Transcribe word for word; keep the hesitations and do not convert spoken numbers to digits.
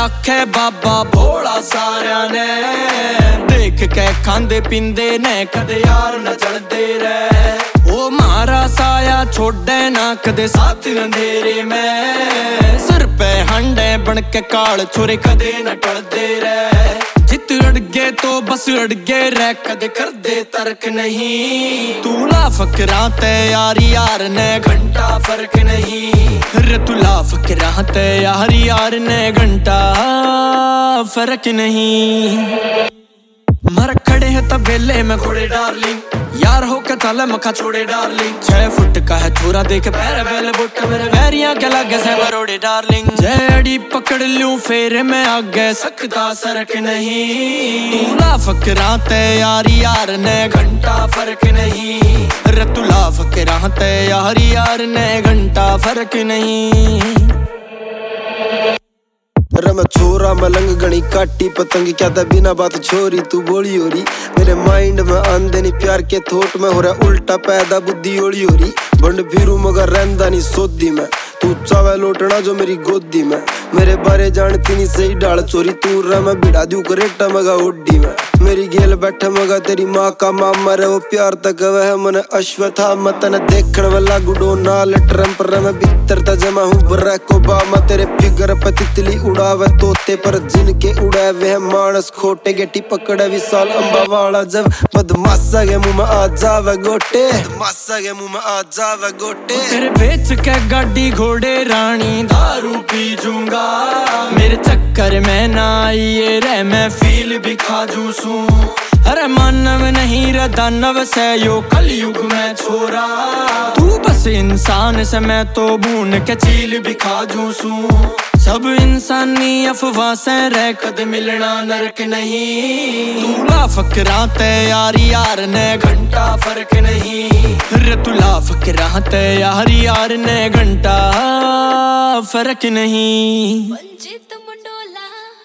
रखे बाबा भोला सारिया ने। देख के खांदे पींदे ने कदे यार न चढ़दे रहे। ओ मारा साया छोड़े ना कदे साथ अंधेरे में। सिर पे हंडे बन के काल छोरे कदे न टलदे रहे। जित अड़ गए तो बस अड़ गए रह कदे कर दे तर्क नहीं। तू ला फकरा ते यार यार ने घंटा फर्क नहीं। रे तू ला फकरा ते यार यार ने घंटा फर्क नहीं। मर खड़े है तबेले में घोड़े डार्लिंग। यार हो के चले मखा छोड़े डार्लिंग। छह फुट का है छोरा देख पैर बैल बुट मेरे वैरिया के लागे से बरोड़े डार्लिंग। जड़ी पकड़ लूं फेर में आगे सकता सरक नहीं। तू ला फकरा ते यार यार ने घंटा फर्क नहीं। रे तू ला फकरा ते यार यार ने घंटा फर्क नहीं। रे मैं छोरा मलंग गणी काटी पतंग क्या था बिना बात छोरी तू बोली हो रही। मेरे माइंड में आंदे नहीं प्यार के थोट में हो रहा उल्टा पैदा बुद्धि ओली हो रही। बंड फिरू मगर रहंदा नहीं सोदी में। तू चावे लौटना जो मेरी गोदी में। मेरे बारे जानती नहीं सही डाल चोरी तू रे मैं बिड़ा दू करेटा मगा ओडी में। मेरी गेल बैठे मगा तेरी माँ का मामा रे वो प्यार तक वह मन अश्वथा मत न देखण वाला गुडो नाल ट्रम्प रे मैं भीतर ता जमा हूँ बरैक ओबामा। तेरे फिगर पे तितली उड़ावे तोते पर जिनके उड़ाए वह मानस खोटे गेटी पकड़े विशाल अम्बा वाला। जब बदमाशा के मुंह में आ जावे गोटे बदमाशा के मुंह में आ जावे गोटे। तेरे बेच के गाड़ी घोड़े रानी दारू पी जूंगा। मेरे चक्कर में ना आइए रे मैं फील भी खा जूसू। अरे मानव नहीं रे दानव से यो कलयुग में छोरा। तू बस इंसान से मैं तो भून के चील भी खा जूसू। सब इंसानी अफवाह से रह कद मिलना नरक नहीं। तू ला फकरा ते यार यार ने घंटा फर्क नहीं। रे तू ला फकरा ते यार यार ने घंटा फर्क नहीं। वंचित मंडोला।